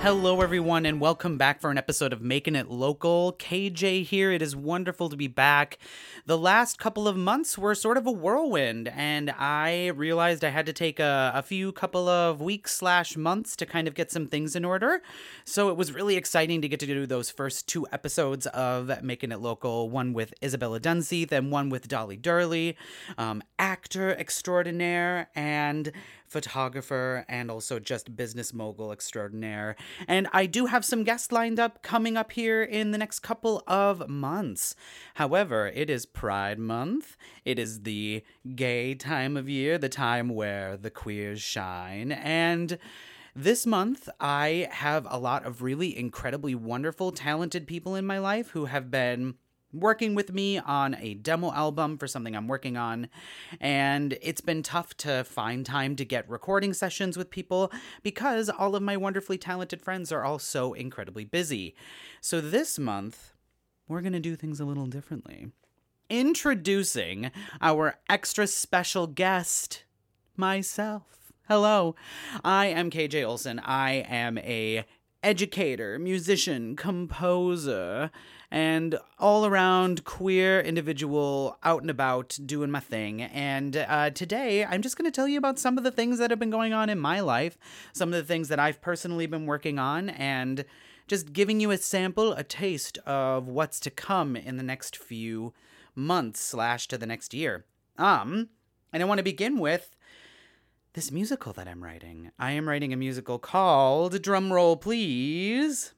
Hello, everyone, and welcome back for an episode of Making It Local. KJ here. It is wonderful to be back. The last couple of months were sort of a whirlwind, and I realized I had to take a few couple of weeks/months to kind of get some things in order. So it was really exciting to get to do those first two episodes of Making It Local, one with Isabella Dunseith and one with Dolly Durley, actor extraordinaire and photographer and also just business mogul extraordinaire. And I do have some guests lined up coming up here in the next couple of months. However, it is Pride Month. It is the gay time of year, the time where the queers shine. And this month, I have a lot of really incredibly wonderful, talented people in my life who have been working with me on a demo album for something I'm working on, and it's been tough to find time to get recording sessions with people because all of my wonderfully talented friends are all so incredibly busy. So this month, we're going to do things a little differently. Introducing our extra special guest, myself. Hello, I am KJ Olson. I am a educator, musician, composer, and all-around queer individual out and about doing my thing. And today, I'm just going to tell you about some of the things that have been going on in my life, some of the things that I've personally been working on, and just giving you a sample, a taste of what's to come in the next few months / to the next year. And I want to begin with this musical that I'm writing. I am writing a musical called, drumroll please.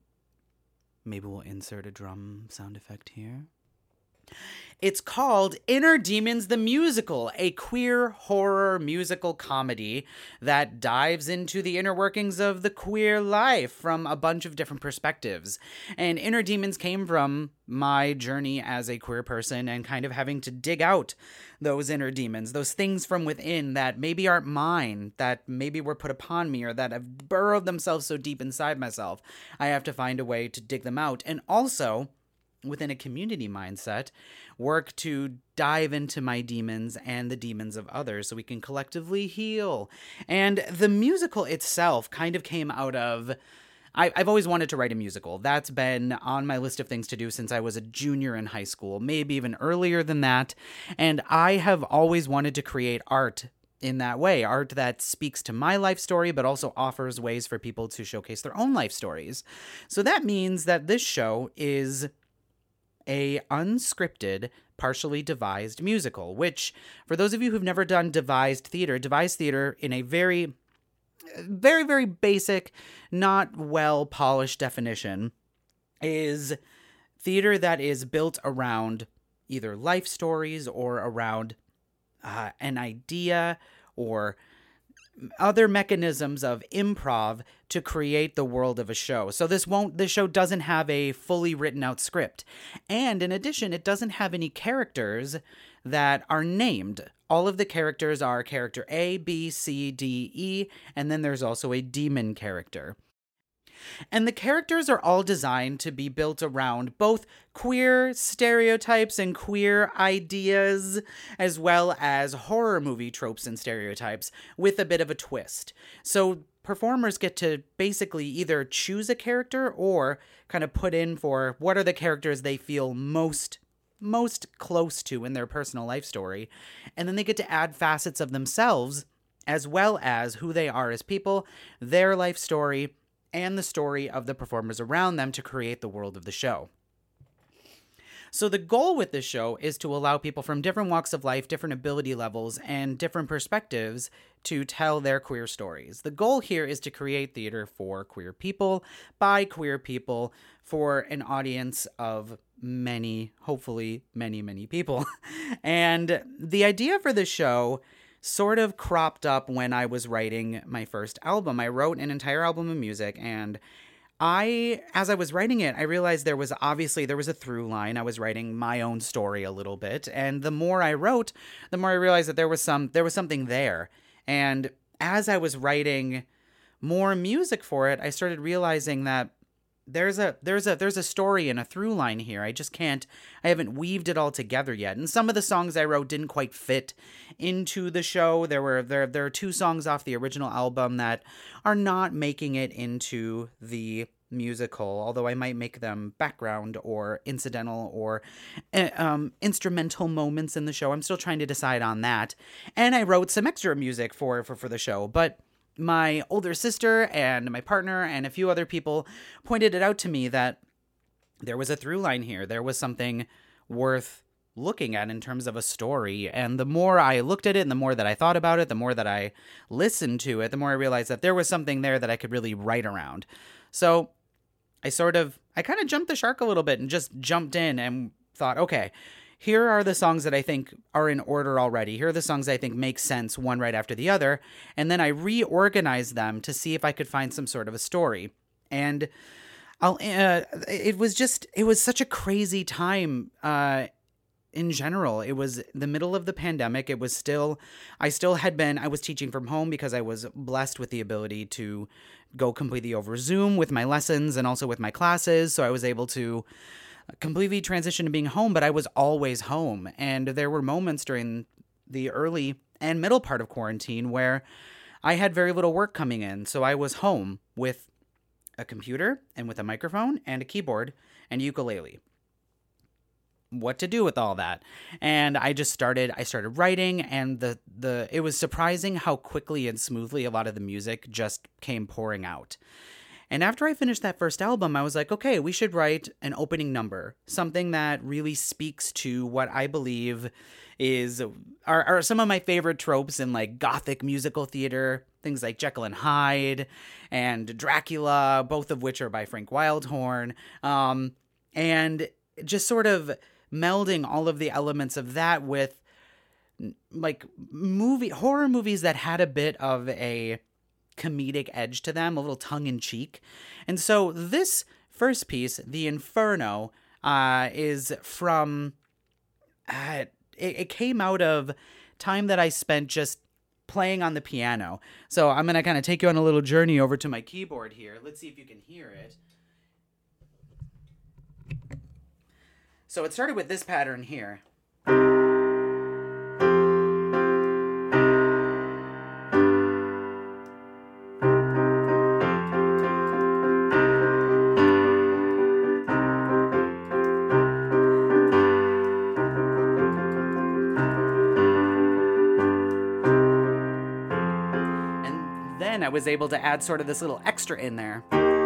Maybe we'll insert a drum sound effect here. It's called Inner Demons the Musical, a queer horror musical comedy that dives into the inner workings of the queer life from a bunch of different perspectives. And Inner Demons came from my journey as a queer person and kind of having to dig out those inner demons, those things from within that maybe aren't mine, that maybe were put upon me, or that have burrowed themselves so deep inside myself. I have to find a way to dig them out. And also, within a community mindset, work to dive into my demons and the demons of others so we can collectively heal. And the musical itself kind of came out of, I've always wanted to write a musical. That's been on my list of things to do since I was a junior in high school, maybe even earlier than that. And I have always wanted to create art in that way, art that speaks to my life story, but also offers ways for people to showcase their own life stories. So that means that this show is a unscripted, partially devised musical, which, for those of you who've never done devised theater in a very, very, very basic, not well-polished definition, is theater that is built around either life stories or around an idea or other mechanisms of improv to create the world of a show. So this show doesn't have a fully written out script. And in addition, it doesn't have any characters that are named. All of the characters are character A, B, C, D, E, and then there's also a demon character. And the characters are all designed to be built around both queer stereotypes and queer ideas, as well as horror movie tropes and stereotypes, with a bit of a twist. So performers get to basically either choose a character or kind of put in for what are the characters they feel most close to in their personal life story. And then they get to add facets of themselves, as well as who they are as people, their life story, and the story of the performers around them to create the world of the show. So the goal with this show is to allow people from different walks of life, different ability levels, and different perspectives to tell their queer stories. The goal here is to create theater for queer people, by queer people, for an audience of many, hopefully many, many people. And the idea for the show sort of cropped up when I was writing my first album. I wrote an entire album of music, and as I was writing it, I realized there was a through line. I was writing my own story a little bit, and the more I wrote, the more I realized that there was something there. And as I was writing more music for it, I started realizing that there's a story and a through line here. I haven't weaved it all together yet. And some of the songs I wrote didn't quite fit into the show. There are 2 songs off the original album that are not making it into the musical, although I might make them background or incidental or instrumental moments in the show. I'm still trying to decide on that. And I wrote some extra music for the show, but my older sister and my partner and a few other people pointed it out to me that there was a through line here. There was something worth looking at in terms of a story. And the more I looked at it and the more that I thought about it, the more that I listened to it, the more I realized that there was something there that I could really write around. So I kind of jumped the shark a little bit and just jumped in and thought, okay, here are the songs that I think are in order already. Here are the songs I think make sense one right after the other. And then I reorganized them to see if I could find some sort of a story. And it was such a crazy time in general. It was the middle of the pandemic. I was teaching from home because I was blessed with the ability to go completely over Zoom with my lessons and also with my classes. So I was able to completely transition to being home, but I was always home. And there were moments during the early and middle part of quarantine where I had very little work coming in. So I was home with a computer and with a microphone and a keyboard and ukulele. What to do with all that? And I started writing, and it was surprising how quickly and smoothly a lot of the music just came pouring out. And after I finished that first album, I was like, okay, we should write an opening number, something that really speaks to what I believe are some of my favorite tropes in like Gothic musical theater, things like Jekyll and Hyde and Dracula, both of which are by Frank Wildhorn, and just sort of melding all of the elements of that with like horror movies that had a bit of a comedic edge to them, a little tongue-in-cheek. And so this first piece, The Inferno, is from it came out of time that I spent just playing on the piano. So I'm going to kind of take you on a little journey over to my keyboard here. Let's see if you can hear it. So it started with this pattern here. I was able to add sort of this little extra in there.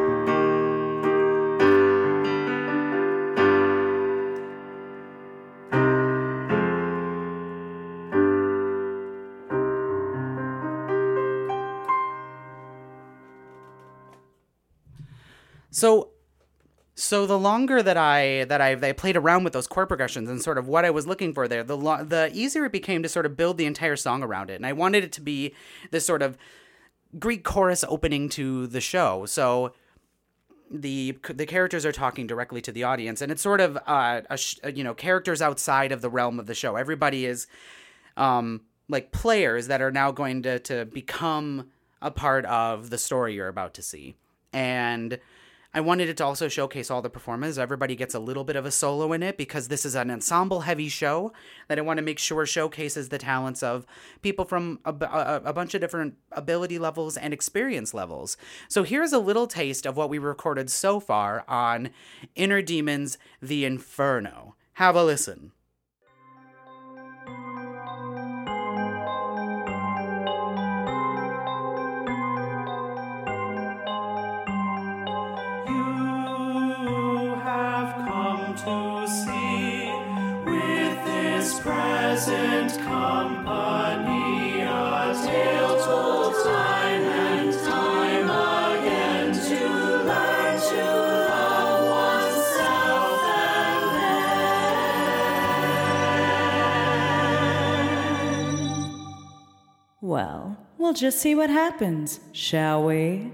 So the longer that I played around with those chord progressions and sort of what I was looking for there, the easier it became to sort of build the entire song around it. And I wanted it to be this sort of Greek chorus opening to the show. So the characters are talking directly to the audience, and it's sort of characters outside of the realm of the show. Everybody is like players that are now going to become a part of the story you're about to see. And I wanted it to also showcase all the performers. Everybody gets a little bit of a solo in it because this is an ensemble-heavy show that I want to make sure showcases the talents of people from a bunch of different ability levels and experience levels. So here's a little taste of what we recorded so far on Inner Demons, The Inferno. Have a listen. Present company, a tale told time and time again, to learn to love oneself and then. Well, we'll just see what happens, shall we?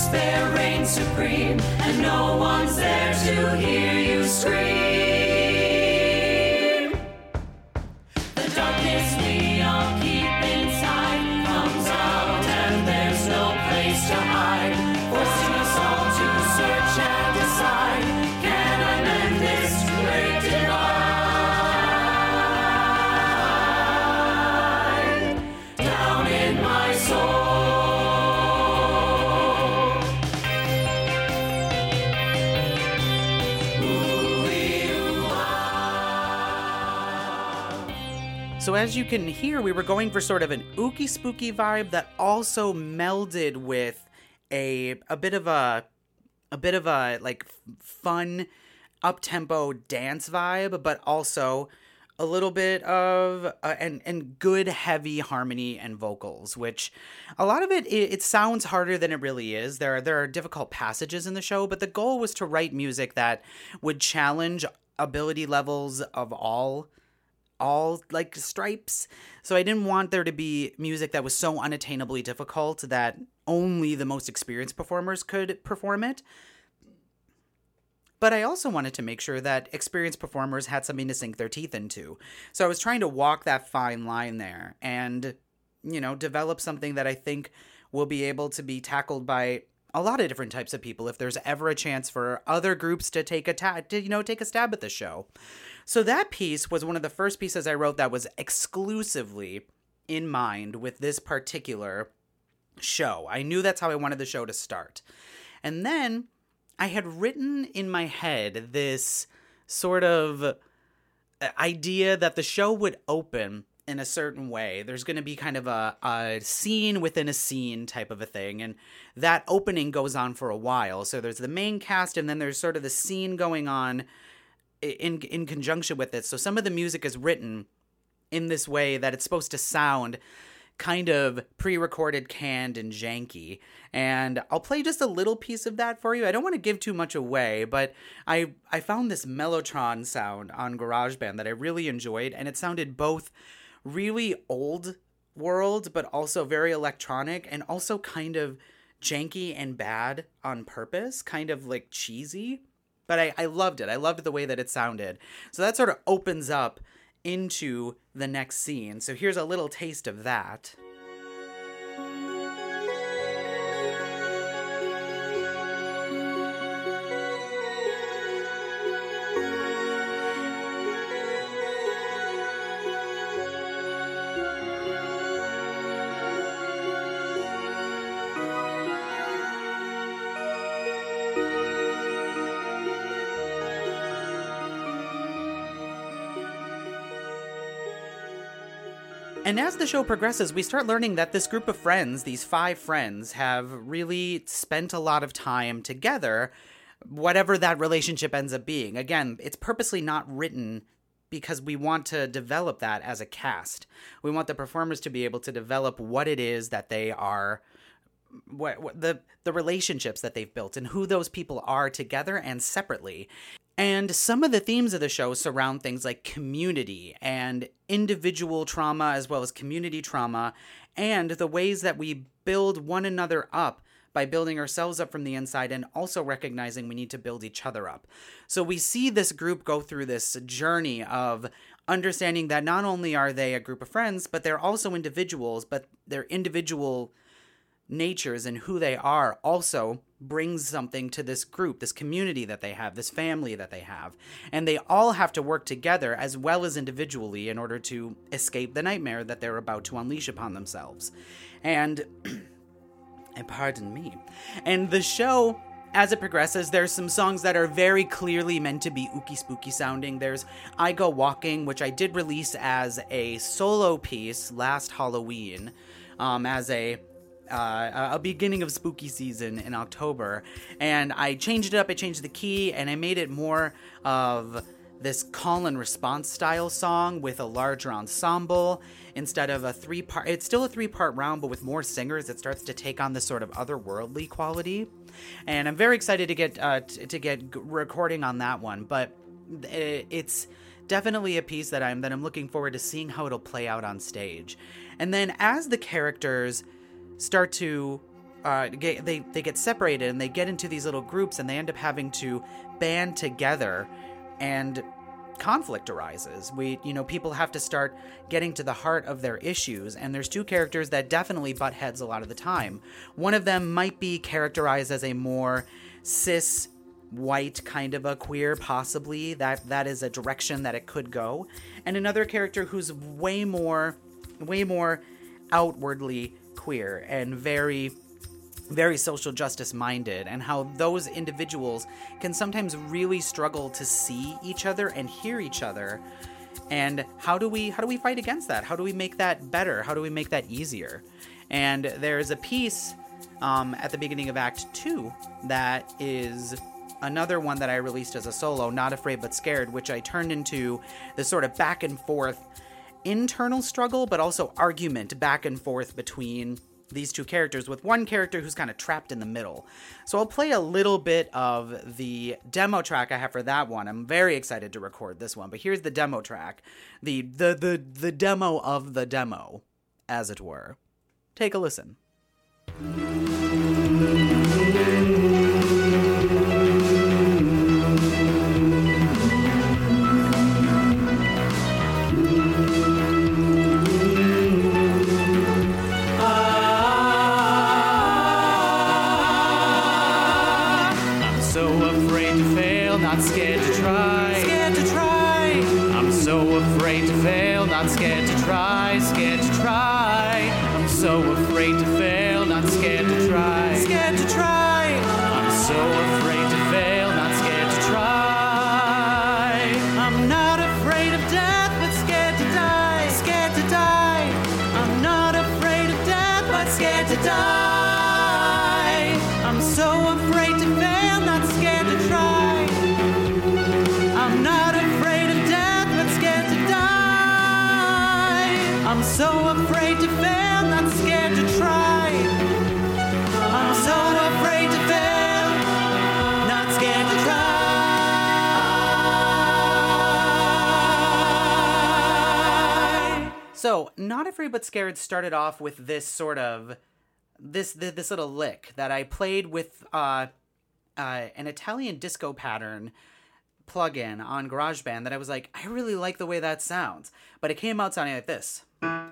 despair reigns supreme, and no one's there to hear you scream. The darkness we all keep inside comes out, and there's no place to hide, forcing us all to search and decide, can I mend this great divide? Down in my soul. So as you can hear, we were going for sort of an ooky spooky vibe that also melded with a bit of a like fun up-tempo dance vibe, but also a little bit of and good heavy harmony and vocals, which a lot of it sounds harder than it really is. There are difficult passages in the show, but the goal was to write music that would challenge ability levels of all like stripes. So I didn't want there to be music that was so unattainably difficult that only the most experienced performers could perform it. But I also wanted to make sure that experienced performers had something to sink their teeth into. So I was trying to walk that fine line there and, develop something that I think will be able to be tackled by a lot of different types of people if there's ever a chance for other groups to take a stab at the show. So that piece was one of the first pieces I wrote that was exclusively in mind with this particular show. I knew that's how I wanted the show to start. And then I had written in my head this sort of idea that the show would open in a certain way. There's going to be kind of a scene within a scene type of a thing, and that opening goes on for a while. So there's the main cast, and then there's sort of the scene going on in conjunction with it. So some of the music is written in this way that it's supposed to sound kind of pre-recorded, canned, and janky. And I'll play just a little piece of that for you. I don't want to give too much away, but I found this Mellotron sound on GarageBand that I really enjoyed, and it sounded both really old world, but also very electronic, and also kind of janky and bad on purpose, kind of like cheesy. But I loved it. I loved the way that it sounded. So that sort of opens up into the next scene. So here's a little taste of that. And as the show progresses, we start learning that this group of friends, these 5 friends, have really spent a lot of time together, whatever that relationship ends up being. Again, it's purposely not written because we want to develop that as a cast. We want the performers to be able to develop what it is that they are, what the relationships that they've built and who those people are together and separately. And some of the themes of the show surround things like community and individual trauma as well as community trauma, and the ways that we build one another up by building ourselves up from the inside and also recognizing we need to build each other up. So we see this group go through this journey of understanding that not only are they a group of friends, but they're also individuals, but their individual natures and who they are also brings something to this group, this community that they have, this family that they have. And they all have to work together as well as individually in order to escape the nightmare that they're about to unleash upon themselves. And pardon me. And the show, as it progresses, there's some songs that are very clearly meant to be ooky spooky sounding. There's I Go Walking, which I did release as a solo piece last Halloween, as a beginning of spooky season in October, and I changed it up. I changed the key, and I made it more of this call and response style song with a larger ensemble instead of a 3-part. It's still a 3-part round, but with more singers, it starts to take on this sort of otherworldly quality. And I'm very excited to get recording on that one. But it's definitely a piece that I'm looking forward to seeing how it'll play out on stage. And then as the characters start to they get separated and they get into these little groups and they end up having to band together, and conflict arises. People have to start getting to the heart of their issues, and there's two characters that definitely butt heads a lot of the time. One of them might be characterized as a more cis white kind of a queer, possibly. That is a direction that it could go. And another character who's way more outwardly queer and very, very social justice minded, and how those individuals can sometimes really struggle to see each other and hear each other. And how do we fight against that? How do we make that better? How do we make that easier? And there's a piece at the beginning of Act 2 that is another one that I released as a solo, Not Afraid But Scared, which I turned into this sort of back and forth internal struggle, but also argument back and forth between these two characters, with one character who's kind of trapped in the middle. So I'll play a little bit of the demo track I have for that one. I'm very excited to record this one, but here's the demo track, the demo of the demo, as it were. Take a listen. Not scared to try. Scared to try. I'm so afraid to fail. Not scared to try. Scared to try. I'm so afraid to fail. Not scared to try. Scared to try. I'm so afraid to fail. Not scared to try. I'm not afraid of death, but scared to die. Scared to die. I'm not afraid of death, but scared to die. I'm so afraid to fail. Not scared to try. I'm not afraid of death, but scared to die. I'm so afraid to fail, not scared to try. I'm so afraid to fail, not scared to try. So, Not Afraid But Scared started off with this sort of this little lick that I played with an Italian disco pattern plugin on GarageBand that I was like, I really like the way that sounds. But it came out sounding like this.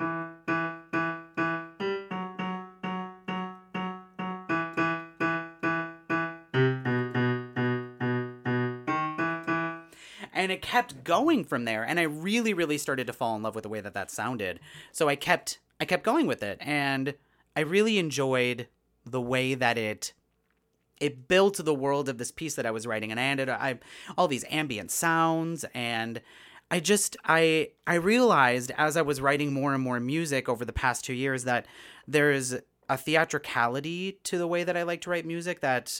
And it kept going from there, and I really, really started to fall in love with the way that sounded. So I kept going with it, and I really enjoyed the way that it built the world of this piece that I was writing, and I all these ambient sounds, and I realized as I was writing more and more music over the past 2 years that there's a theatricality to the way that I like to write music that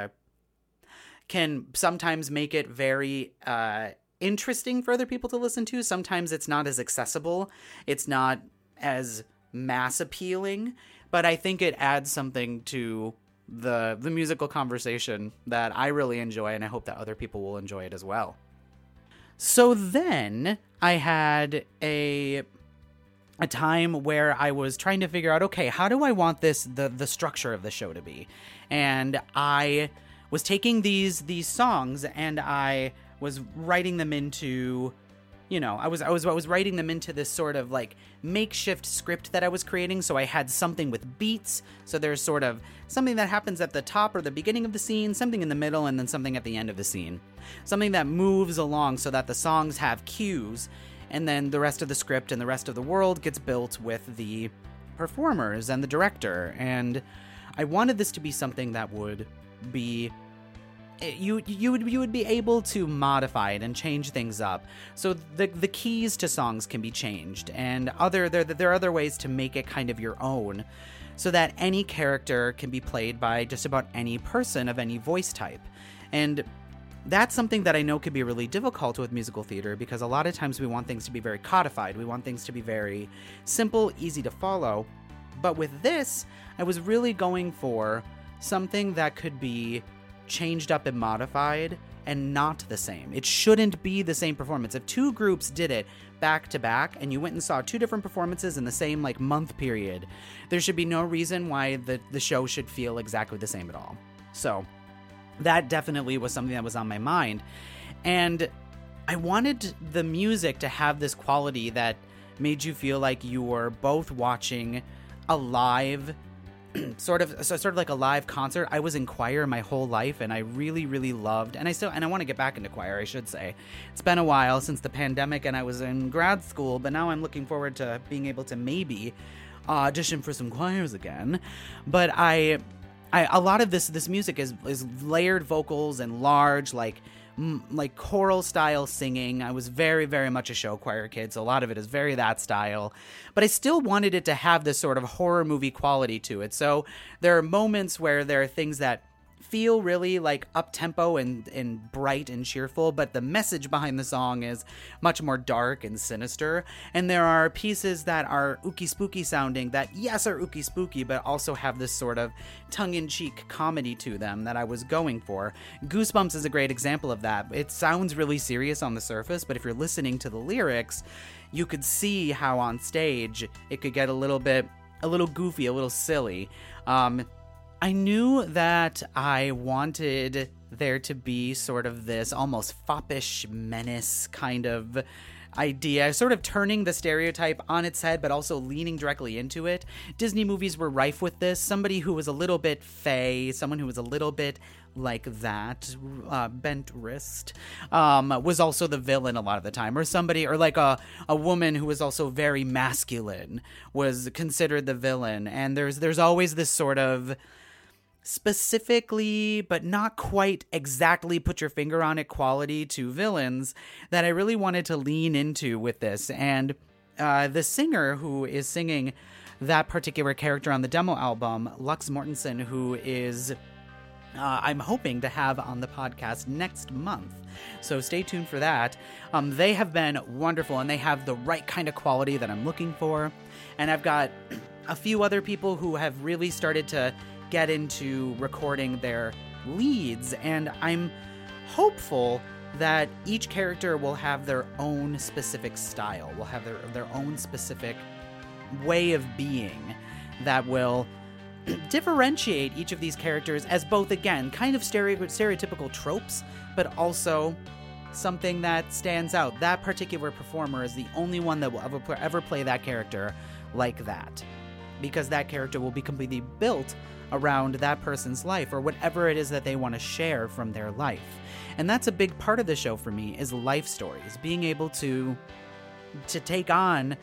can sometimes make it very interesting for other people to listen to. Sometimes it's not as accessible. It's not as mass appealing, but I think it adds something to the musical conversation that I really enjoy, and I hope that other people will enjoy it as well. So then I had a time where I was trying to figure out, okay, how do I want the structure of the show to be? And I was taking these songs and I was writing them into, I was writing them into this sort of like makeshift script that I was creating. So I had something with beats. So there's sort of something that happens at the top or the beginning of the scene, something in the middle, and then something at the end of the scene. Something that moves along so that the songs have cues, and then the rest of the script and the rest of the world gets built with the performers and the director. And I wanted this to be something that would be you would be able to modify it and change things up. So the keys to songs can be changed, and there are other ways to make it kind of your own, so that any character can be played by just about any person of any voice type. And that's something that I know could be really difficult with musical theater, because a lot of times we want things to be very codified. We want things to be very simple, easy to follow. But with this, I was really going for something that could be changed up and modified and not the same. It shouldn't be the same performance. If two groups did it back to back and you went and saw 2 different performances in the same like month period, there should be no reason why the show should feel exactly the same at all. So that definitely was something that was on my mind. And I wanted the music to have this quality that made you feel like you were both watching a live sort of like a live concert. I was in choir my whole life, and I really, really loved, and I want to get back into choir, I should say. It's been a while since the pandemic, and I was in grad school, but now I'm looking forward to being able to maybe audition for some choirs again. But a lot of this music is layered vocals and large, like choral style singing. I was very, very much a show choir kid, so a lot of it is very that style. But I still wanted it to have this sort of horror movie quality to it. So there are moments where there are things that feel really like up-tempo and bright and cheerful, but the message behind the song is much more dark and sinister. And there are pieces that are ooky spooky sounding that, yes, are ooky spooky, but also have this sort of tongue-in-cheek comedy to them that I was going for. Goosebumps is a great example of that. It sounds really serious on the surface, but if you're listening to the lyrics, you could see how on stage it could get a little goofy, a little silly. I knew that I wanted there to be sort of this almost foppish menace kind of idea, sort of turning the stereotype on its head, but also leaning directly into it. Disney movies were rife with this. Somebody who was a little bit fey, someone who was a little bit like that, bent wrist, was also the villain a lot of the time, or somebody, or like a woman who was also very masculine was considered the villain. And there's always this sort of specifically, but not quite exactly put your finger on it quality to villains that I really wanted to lean into with this. And the singer who is singing that particular character on the demo album, Lux Mortensen, who is I'm hoping to have on the podcast next month, so stay tuned for that. They have been wonderful, and they have the right kind of quality that I'm looking for. And I've got a few other people who have really started to get into recording their leads, and I'm hopeful that each character will have their own specific style, will have their own specific way of being that will differentiate each of these characters as both, again, kind of stereotypical tropes, but also something that stands out. That particular performer is the only one that will ever play that character like that, because that character will be completely built around that person's life or whatever it is that they want to share from their life. And that's a big part of the show for me, is life stories, being able to take on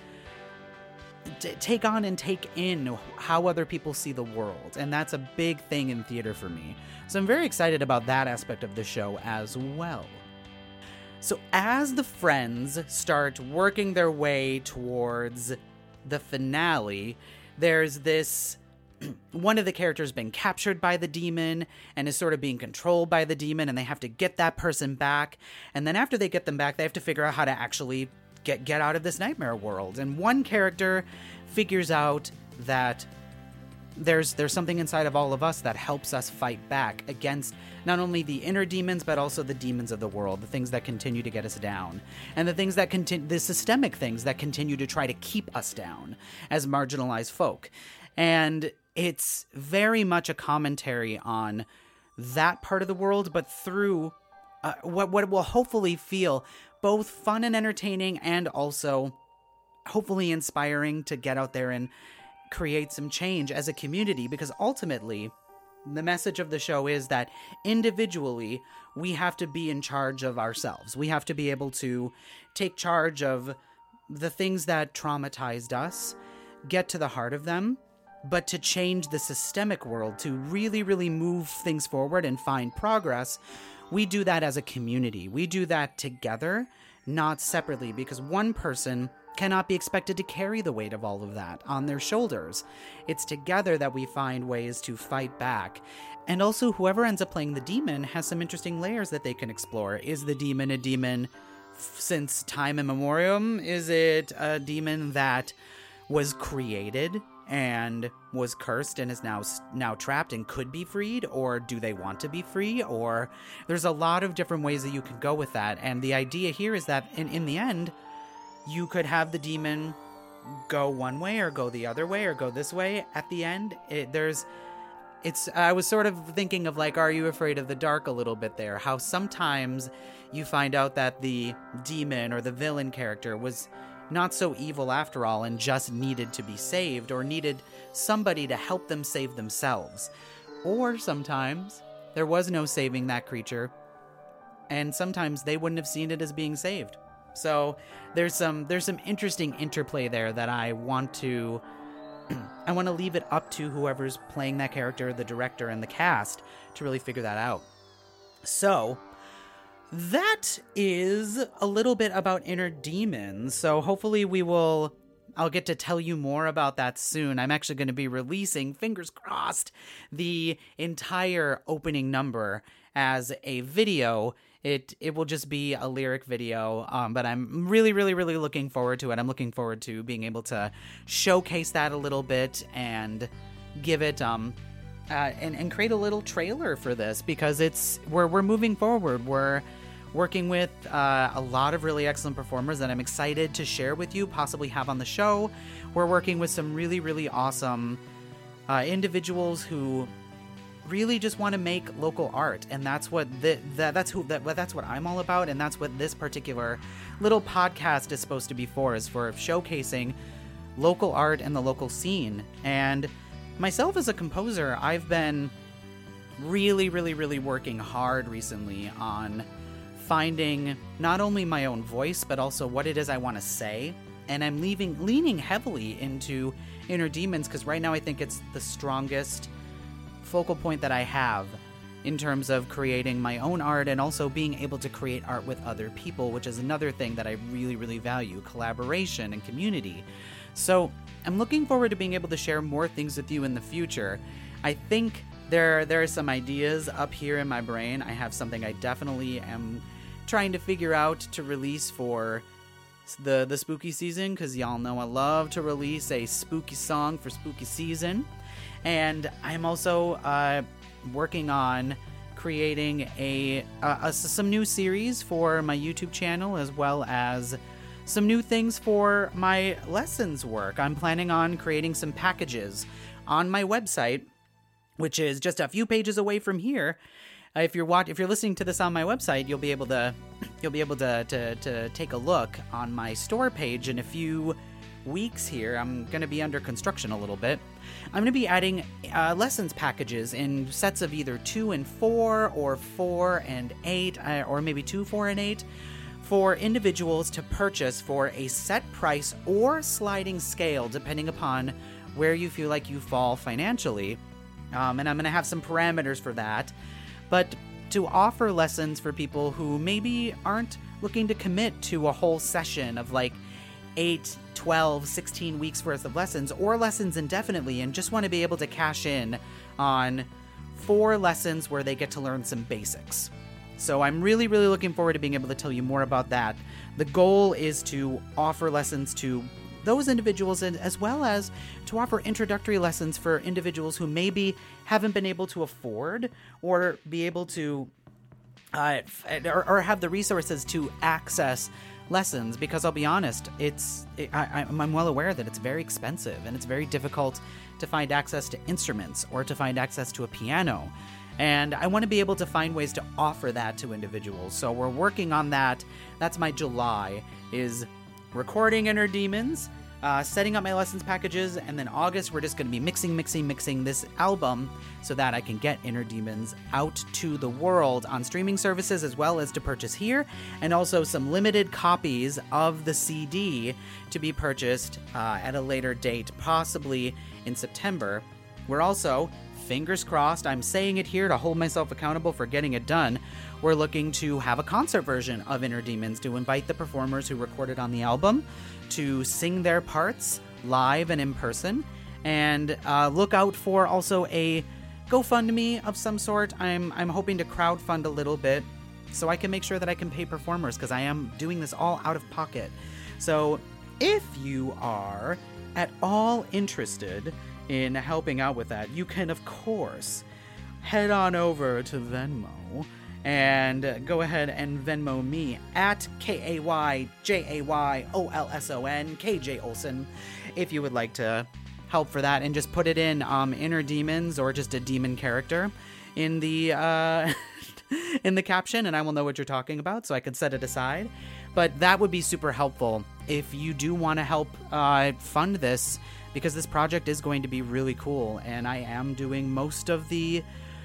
and take in how other people see the world. And that's a big thing in theater for me. So I'm very excited about that aspect of the show as well. So as the friends start working their way towards the finale, there's this one of the characters been captured by the demon and is sort of being controlled by the demon, and they have to get that person back. And then after they get them back, they have to figure out how to actually get out of this nightmare world. And one character figures out that there's something inside of all of us that helps us fight back against not only the inner demons, but also the demons of the world, the things that continue to get us down, and the things that the systemic things that continue to try to keep us down as marginalized folk. And it's very much a commentary on that part of the world, but through what will hopefully feel both fun and entertaining, and also hopefully inspiring to get out there and create some change as a community. Because ultimately, the message of the show is that individually, we have to be in charge of ourselves. We have to be able to take charge of the things that traumatized us, get to the heart of them. But to change the systemic world, to really, really move things forward and find progress, we do that as a community. We do that together, not separately, because one person cannot be expected to carry the weight of all of that on their shoulders. It's together that we find ways to fight back. And also, whoever ends up playing the demon has some interesting layers that they can explore. Is the demon a demon since time immemorial? Is it a demon that was created and was cursed and is now trapped and could be freed? Or do they want to be free? Or there's a lot of different ways that you can go with that. And the idea here is that in the end, you could have the demon go one way or go the other way or go this way at the end. I was sort of thinking of like, Are You Afraid of the Dark a little bit there, how sometimes you find out that the demon or the villain character was not so evil after all and just needed to be saved or needed somebody to help them save themselves. Or sometimes there was no saving that creature, and sometimes they wouldn't have seen it as being saved. So there's some interesting interplay there that I want to leave it up to whoever's playing that character, the director and the cast, to really figure that out. So that is a little bit about Inner Demons. So hopefully I'll get to tell you more about that soon. I'm actually going to be releasing, fingers crossed, the entire opening number as a video. It will just be a lyric video, but I'm really, really, really looking forward to it. I'm looking forward to being able to showcase that a little bit and give it and create a little trailer for this, because we're moving forward. We're working with a lot of really excellent performers that I'm excited to share with you, possibly have on the show. We're working with some really, really awesome individuals who really just want to make local art, and that's what that's what I'm all about, and that's what this particular little podcast is supposed to be for, is for showcasing local art and the local scene. And myself as a composer, I've been really, really, really working hard recently on finding not only my own voice, but also what it is I want to say. And I'm leaning heavily into Inner Demons, because right now I think it's the strongest focal point that I have in terms of creating my own art and also being able to create art with other people, which is another thing that I really, really value, collaboration and community. So I'm looking forward to being able to share more things with you in the future. I think there are some ideas up here in my brain. I have something I definitely am trying to figure out to release for the spooky season, because y'all know I love to release a spooky song for spooky season. And I'm also working on creating some new series for my YouTube channel, as well as some new things for my lessons work. I'm planning on creating some packages on my website, which is just a few pages away from here. If you're listening to this on my website, you'll be able to take a look on my store page in a few weeks here. I'm going to be under construction a little bit. I'm going to be adding lessons packages in sets of either 2 and 4 or 4 and 8, or maybe 2, 4, and 8 for individuals to purchase for a set price or sliding scale, depending upon where you feel like you fall financially. And I'm going to have some parameters for that. But to offer lessons for people who maybe aren't looking to commit to a whole session of like 8, 12, 16 weeks worth of lessons, or lessons indefinitely, and just want to be able to cash in on 4 lessons where they get to learn some basics. So I'm really, really looking forward to being able to tell you more about that. The goal is to offer lessons to those individuals, and as well as to offer introductory lessons for individuals who maybe haven't been able to afford or be able to or have the resources to access lessons, because I'll be honest, I'm well aware that it's very expensive and it's very difficult to find access to instruments or to find access to a piano. And I want to be able to find ways to offer that to individuals. So we're working on that. That's my July, is recording Inner Demons, setting up my lessons packages, and then August we're just going to be mixing this album so that I can get Inner Demons out to the world on streaming services, as well as to purchase here, and also some limited copies of the CD to be purchased at a later date, possibly in September. We're also, fingers crossed, I'm saying it here to hold myself accountable for getting it done, we're looking to have a concert version of Inner Demons to invite the performers who recorded on the album to sing their parts live and in person. And look out for also a GoFundMe of some sort. I'm hoping to crowdfund a little bit so I can make sure that I can pay performers, because I am doing this all out of pocket. So if you are at all interested in helping out with that, you can of course head on over to Venmo And go ahead and Venmo me at KAYJAYOLSON, KJ Olson, if you would like to help for that, and just put it in inner demons or just a demon character in the in the caption, and I will know what you're talking about, so I can set it aside. But that would be super helpful if you do want to help fund this, because this project is going to be really cool, and I am doing most of the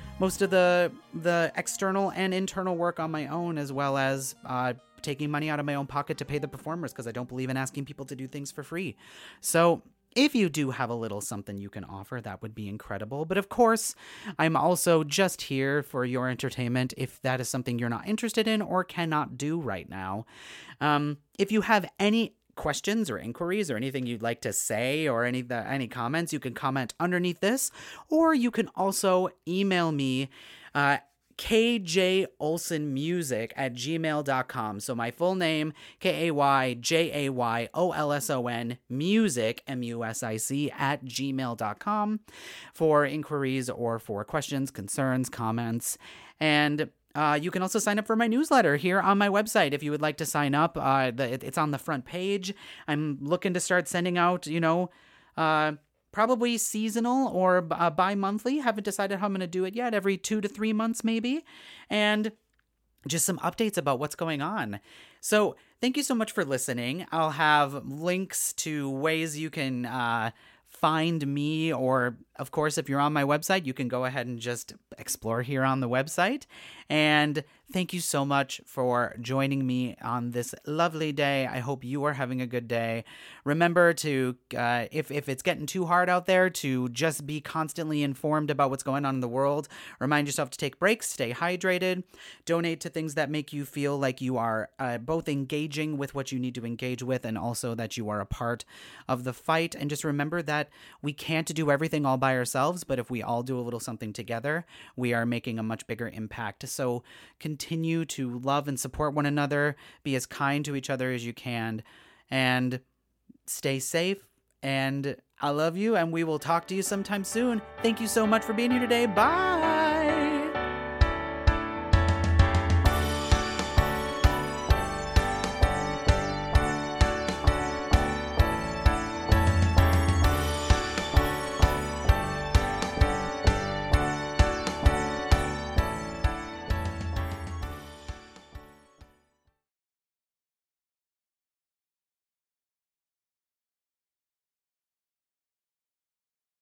external and internal work on my own, as well as taking money out of my own pocket to pay the performers, because I don't believe in asking people to do things for free. So if you do have a little something you can offer, that would be incredible. But of course, I'm also just here for your entertainment if that is something you're not interested in or cannot do right now. If you have any questions or inquiries or anything you'd like to say or any comments, you can comment underneath this, or you can also email me kjolsonmusic@gmail.com. So my full name, KAYJAYOLSON music, MUSIC @gmail.com for inquiries or for questions, concerns, comments. And you can also sign up for my newsletter here on my website if you would like to sign up. It's on the front page. I'm looking to start sending out, probably seasonal or bi-monthly. Haven't decided how I'm going to do it yet. Every 2 to 3 months maybe. And just some updates about what's going on. So thank you so much for listening. I'll have links to ways you can find me, or of course, if you're on my website, you can go ahead and just explore here on the website. And thank you so much for joining me on this lovely day. I hope you are having a good day. Remember to, if it's getting too hard out there, to just be constantly informed about what's going on in the world. Remind yourself to take breaks, stay hydrated, donate to things that make you feel like you are both engaging with what you need to engage with, and also that you are a part of the fight. And just remember that we can't do everything all by ourselves, but if we all do a little something together, we are making a much bigger impact. So continue to love and support one another, be as kind to each other as you can, and stay safe. And I love you, and we will talk to you sometime soon. Thank you so much for being here today. Bye!